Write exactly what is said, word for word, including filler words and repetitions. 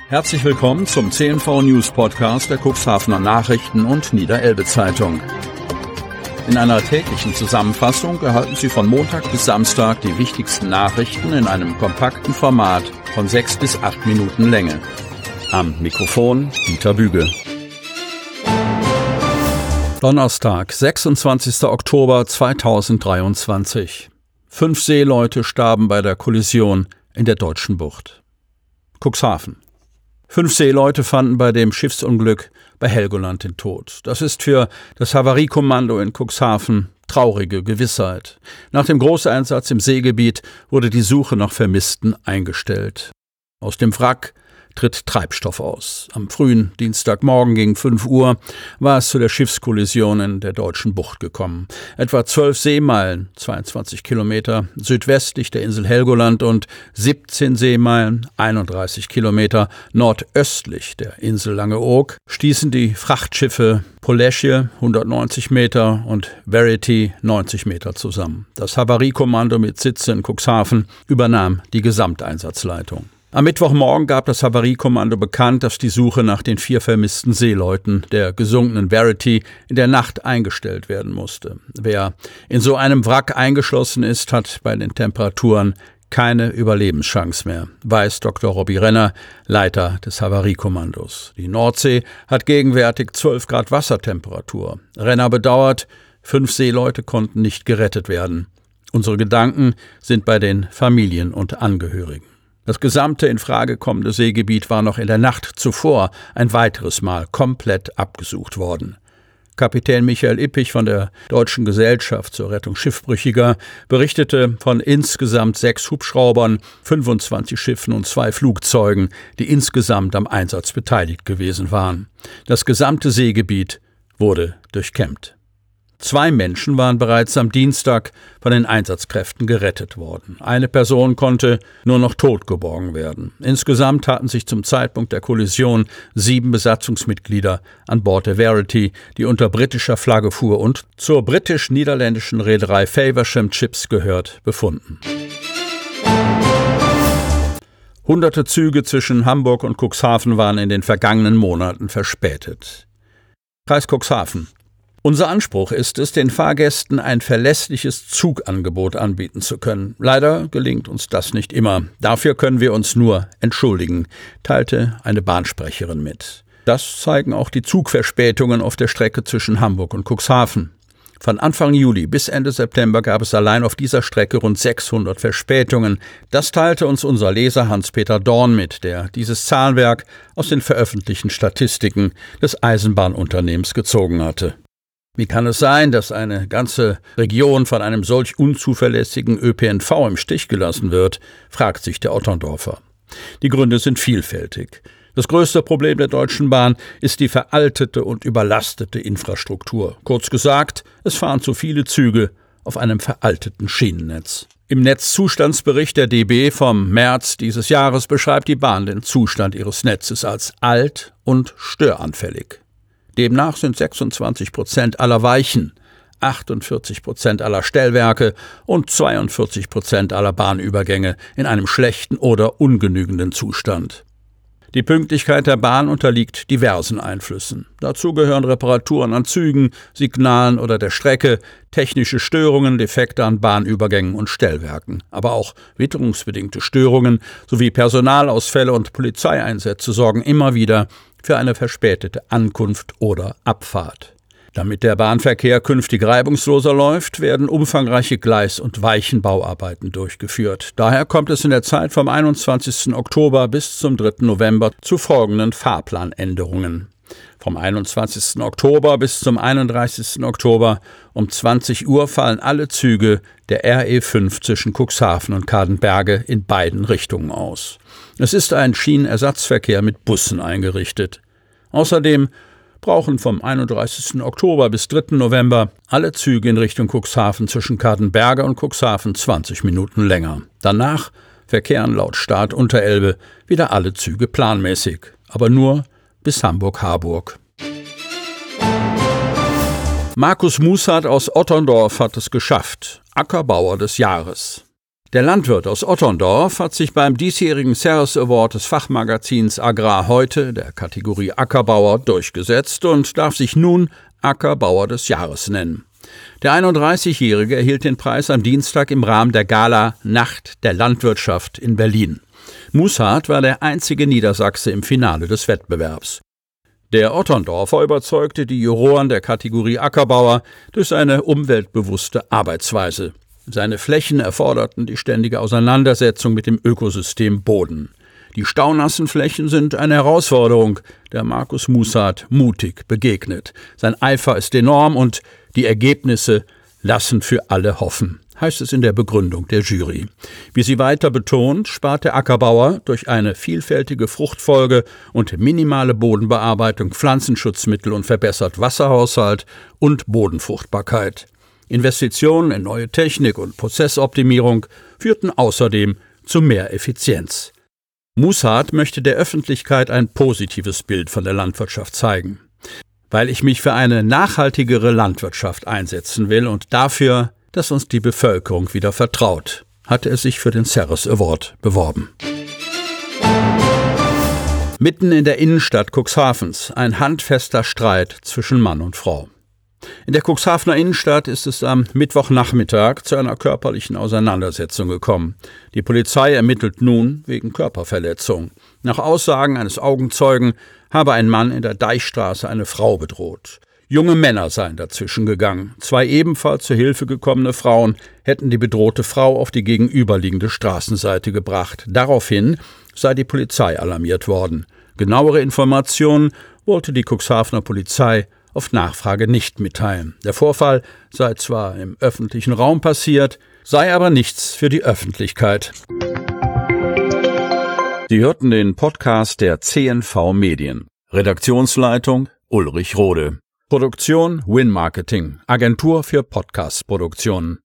Herzlich willkommen zum C N V News Podcast der Cuxhavener Nachrichten und Niederelbe Zeitung. In einer täglichen Zusammenfassung erhalten Sie von Montag bis Samstag die wichtigsten Nachrichten in einem kompakten Format von sechs bis acht Minuten Länge. Am Mikrofon Dieter Büge. Donnerstag, sechsundzwanzigster Oktober zweitausenddreiundzwanzig. Fünf Seeleute starben bei der Kollision in der Deutschen Bucht. Cuxhaven. Fünf Seeleute fanden bei dem Schiffsunglück bei Helgoland den Tod. Das ist für das Havariekommando in Cuxhaven traurige Gewissheit. Nach dem Großeinsatz im Seegebiet wurde die Suche nach Vermissten eingestellt. Aus dem Wrack tritt Treibstoff aus. Am frühen Dienstagmorgen gegen fünf Uhr war es zu der Schiffskollision in der Deutschen Bucht gekommen. Etwa zwölf Seemeilen, zweiundzwanzig Kilometer, südwestlich der Insel Helgoland und siebzehn Seemeilen, einunddreißig Kilometer, nordöstlich der Insel Langeoog stießen die Frachtschiffe Polesje hundertneunzig Meter und Verity neunzig Meter zusammen. Das Havariekommando mit Sitz in Cuxhaven übernahm die Gesamteinsatzleitung. Am Mittwochmorgen gab das Havariekommando bekannt, dass die Suche nach den vier vermissten Seeleuten der gesunkenen Verity in der Nacht eingestellt werden musste. Wer in so einem Wrack eingeschlossen ist, hat bei den Temperaturen keine Überlebenschance mehr, weiß Doktor Robby Renner, Leiter des Havariekommandos. Die Nordsee hat gegenwärtig zwölf Grad Wassertemperatur. Renner bedauert, fünf Seeleute konnten nicht gerettet werden. Unsere Gedanken sind bei den Familien und Angehörigen. Das gesamte in Frage kommende Seegebiet war noch in der Nacht zuvor ein weiteres Mal komplett abgesucht worden. Kapitän Michael Ippich von der Deutschen Gesellschaft zur Rettung Schiffbrüchiger berichtete von insgesamt sechs Hubschraubern, fünfundzwanzig Schiffen und zwei Flugzeugen, die insgesamt am Einsatz beteiligt gewesen waren. Das gesamte Seegebiet wurde durchkämmt. Zwei Menschen waren bereits am Dienstag von den Einsatzkräften gerettet worden. Eine Person konnte nur noch tot geborgen werden. Insgesamt hatten sich zum Zeitpunkt der Kollision sieben Besatzungsmitglieder an Bord der Verity, die unter britischer Flagge fuhr und zur britisch-niederländischen Reederei Faversham Ships gehört, befunden. Hunderte Züge zwischen Hamburg und Cuxhaven waren in den vergangenen Monaten verspätet. Kreis Cuxhaven. Unser Anspruch ist es, den Fahrgästen ein verlässliches Zugangebot anbieten zu können. Leider gelingt uns das nicht immer. Dafür können wir uns nur entschuldigen, teilte eine Bahnsprecherin mit. Das zeigen auch die Zugverspätungen auf der Strecke zwischen Hamburg und Cuxhaven. Von Anfang Juli bis Ende September gab es allein auf dieser Strecke rund sechshundert Verspätungen. Das teilte uns unser Leser Hans-Peter Dorn mit, der dieses Zahlenwerk aus den veröffentlichten Statistiken des Eisenbahnunternehmens gezogen hatte. Wie kann es sein, dass eine ganze Region von einem solch unzuverlässigen Ö P N V im Stich gelassen wird, fragt sich der Otterndorfer. Die Gründe sind vielfältig. Das größte Problem der Deutschen Bahn ist die veraltete und überlastete Infrastruktur. Kurz gesagt, es fahren zu viele Züge auf einem veralteten Schienennetz. Im Netzzustandsbericht der D B vom März dieses Jahres beschreibt die Bahn den Zustand ihres Netzes als alt und störanfällig. Demnach sind sechsundzwanzig Prozent aller Weichen, achtundvierzig Prozent aller Stellwerke und zweiundvierzig Prozent aller Bahnübergänge in einem schlechten oder ungenügenden Zustand. Die Pünktlichkeit der Bahn unterliegt diversen Einflüssen. Dazu gehören Reparaturen an Zügen, Signalen oder der Strecke, technische Störungen, Defekte an Bahnübergängen und Stellwerken, aber auch witterungsbedingte Störungen sowie Personalausfälle und Polizeieinsätze sorgen immer wieder für eine verspätete Ankunft oder Abfahrt. Damit der Bahnverkehr künftig reibungsloser läuft, werden umfangreiche Gleis- und Weichenbauarbeiten durchgeführt. Daher kommt es in der Zeit vom einundzwanzigsten Oktober bis zum dritten November zu folgenden Fahrplanänderungen. Vom einundzwanzigsten Oktober bis zum einunddreißigsten Oktober um zwanzig Uhr fallen alle Züge der R E fünf zwischen Cuxhaven und Cadenberge in beiden Richtungen aus. Es ist ein Schienenersatzverkehr mit Bussen eingerichtet. Außerdem brauchen vom einunddreißigsten Oktober bis dritten November alle Züge in Richtung Cuxhaven zwischen Cadenberge und Cuxhaven zwanzig Minuten länger. Danach verkehren laut Start Unterelbe wieder alle Züge planmäßig, aber nur bis Hamburg-Harburg. Markus Mussert aus Otterndorf hat es geschafft. Ackerbauer des Jahres. Der Landwirt aus Otterndorf hat sich beim diesjährigen Ceres Award des Fachmagazins Agrar heute, der Kategorie Ackerbauer, durchgesetzt und darf sich nun Ackerbauer des Jahres nennen. Der einunddreißigjährige erhielt den Preis am Dienstag im Rahmen der Gala Nacht der Landwirtschaft in Berlin. Mussart war der einzige Niedersachse im Finale des Wettbewerbs. Der Otterndorfer überzeugte die Juroren der Kategorie Ackerbauer durch seine umweltbewusste Arbeitsweise. Seine Flächen erforderten die ständige Auseinandersetzung mit dem Ökosystem Boden. Die staunassen Flächen sind eine Herausforderung, der Markus Mussart mutig begegnet. Sein Eifer ist enorm und die Ergebnisse lassen für alle hoffen, heißt es in der Begründung der Jury. Wie sie weiter betont, spart der Ackerbauer durch eine vielfältige Fruchtfolge und minimale Bodenbearbeitung Pflanzenschutzmittel und verbessert Wasserhaushalt und Bodenfruchtbarkeit. Investitionen in neue Technik und Prozessoptimierung führten außerdem zu mehr Effizienz. Mussart möchte der Öffentlichkeit ein positives Bild von der Landwirtschaft zeigen. Weil ich mich für eine nachhaltigere Landwirtschaft einsetzen will und dafür, dass uns die Bevölkerung wieder vertraut, hatte er sich für den Ceres Award beworben. Mitten in der Innenstadt Cuxhavens ein handfester Streit zwischen Mann und Frau. In der Cuxhavener Innenstadt ist es am Mittwochnachmittag zu einer körperlichen Auseinandersetzung gekommen. Die Polizei ermittelt nun wegen Körperverletzung. Nach Aussagen eines Augenzeugen habe ein Mann in der Deichstraße eine Frau bedroht. Junge Männer seien dazwischen gegangen. Zwei ebenfalls zur Hilfe gekommene Frauen hätten die bedrohte Frau auf die gegenüberliegende Straßenseite gebracht. Daraufhin sei die Polizei alarmiert worden. Genauere Informationen wollte die Cuxhavener Polizei auf Nachfrage nicht mitteilen. Der Vorfall sei zwar im öffentlichen Raum passiert, sei aber nichts für die Öffentlichkeit. Sie hörten den Podcast der C N V Medien. Redaktionsleitung Ulrich Rode. Produktion Win Marketing, Agentur für Podcast-Produktionen.